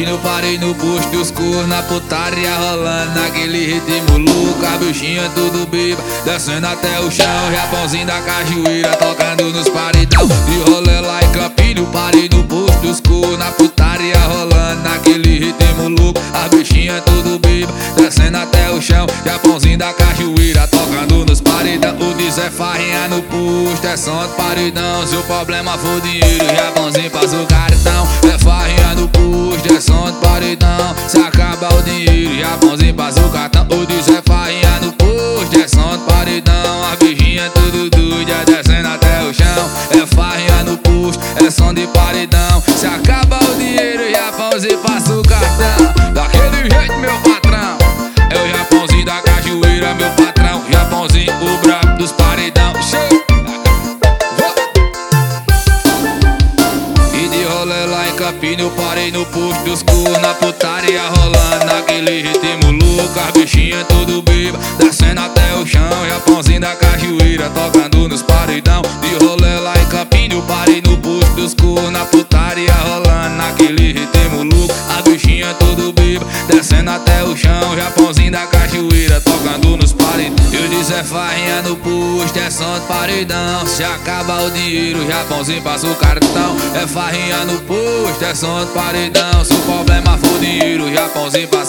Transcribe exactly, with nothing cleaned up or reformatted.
Campinho, parei no posto dos cor, na putaria rolando naquele ritmo louco. A bichinha tudo beba, descendo até o chão. Japãozinho da cajueira, tocando nos paredão. De rolê lá em Campinho, parei no posto dos cor, na putaria rolando naquele ritmo louco. A bichinha tudo beba, descendo até o chão. Japãozinho da cajueira, tocando nos paredão. O diz é farrinha no posto, é som de paredão. Se o problema for dinheiro, Japãozinho passa o cartão. É farrinha no posto, é som de paredão. Se acaba o dinheiro, Japãozinho passa o cartão. O diz é farrinha no posto, é som de paredão. A bichinha tudo doida, descendo até o chão. É farrinha no posto, é som de paredão. Se acaba o dinheiro, Japãozinho passa o cartão. Daquele jeito, meu patrão, é o Japãozinho da cajueira, meu patrão. Japãozinho, o brabo dos paredão. Cheio. E de rolê lá em Campinho, parei no posto dos cor, na putaria rolando naquele ritmo louco. As bichinhas tudo beba, descendo até o chão. Japãozinho da cajueira, tocando nos paredão. De rolê lá em Campinho, parei no posto dos cor, na putaria rolando naquele ritmo louco. As bichinhas tudo beba, descendo até o chão. Japãozinho da cajueira, tocando nos paredão. Eu disse é farrinha no posto, é som de paredão. Se acaba o dinheiro, Japãozinho passa o cartão. É farrinha no posto, é som de paredão. Se o problema for dinheiro, Japãozinho passa